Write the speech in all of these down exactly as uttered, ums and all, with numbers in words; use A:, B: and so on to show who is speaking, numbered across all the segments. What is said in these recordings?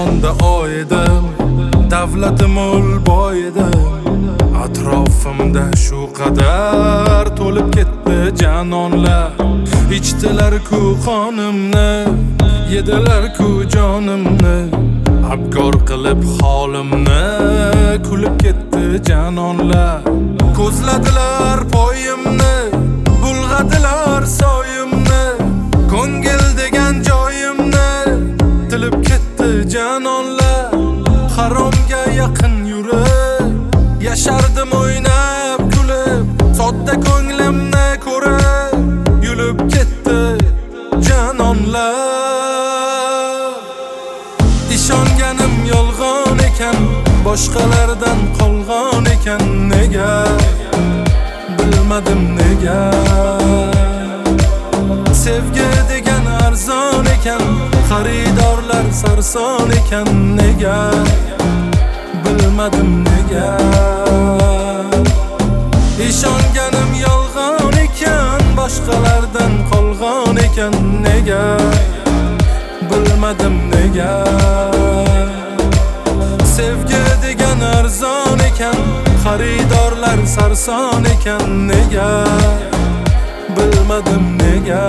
A: osmonda oy edim, davlatim ul boy edim. Atrofimda shu qadar to'lib ketdi janonlar. Ichdilar-ku qonimni, yedilar-ku jonimni. Abgor qilib holimni, kulib ketdi janonlar. Ko'zladilar poyimni, bulg'adilar soyimni. Ko'ngil degan joyimni tilib ketdi janonlar. Haromga yaqin yurib, yashardim o'ynab kulib. Sodda ko'nglimni ko'rib, yulib ketdi janonlar. Ishonganim yolg'on ekan, boshqalardan qolgan ekan. Nega? Bilmadim nega. Sevgi degan arzon ekan, xaridorlar sarson ekan. Nega? Bilmadim nega. Ishonganim yolg'on ekan, boshqalardan qolgan ekan. Nega? Bilmadim nega. Sevgi degan arzon ekan, xaridorlar sarson ekan. Nega? Bilmadim nega.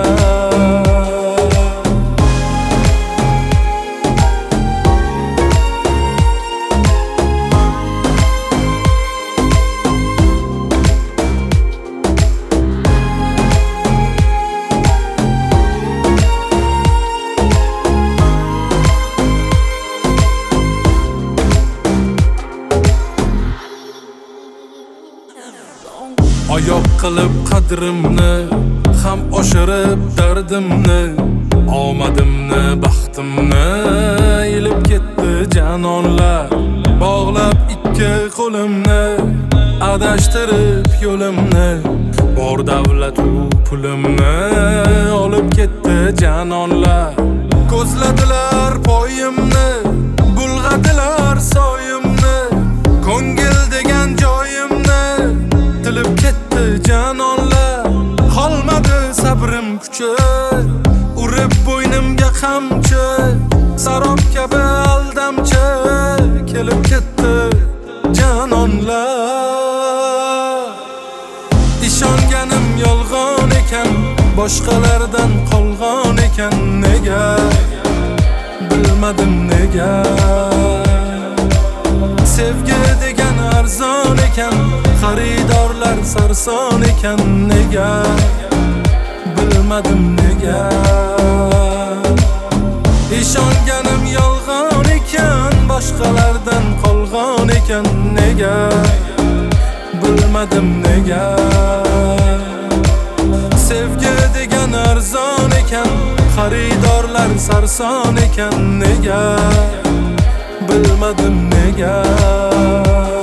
A: Oyoq qilib qadrimni, ham oshirib dardimni. Omadimni, baxtimni ilib ketdi janonlar. Bog'lab ikki qo'limni, adashtirib yo'limni. Bor davlat u pulimni olib ketdi janonlar. Ko'zladilar poyimni, bulg'adilar soyimni. Ko'ngil degan joyimni tilib ketdi janonlar. Qolmadi sabrim kuchi, urib bo'ynimga qamchi. Sarob kabi aldamchi kelib ketdi janonlar. Ishonganim yolg'on ekan, boshqalardan qolgan ekan. Nega? Bilmadim nega. Sevgi degan arzon ekan, xaridorlar sarson ekan. Nega? Bilmadim nega. Ishonganim yolg'on ekan, boshqalardan qolgan ekan. Nega? Bilmadim nega. Sevgi degan arzon ekan, xaridorlar sarson ekan. Nega? Bilmadim nega.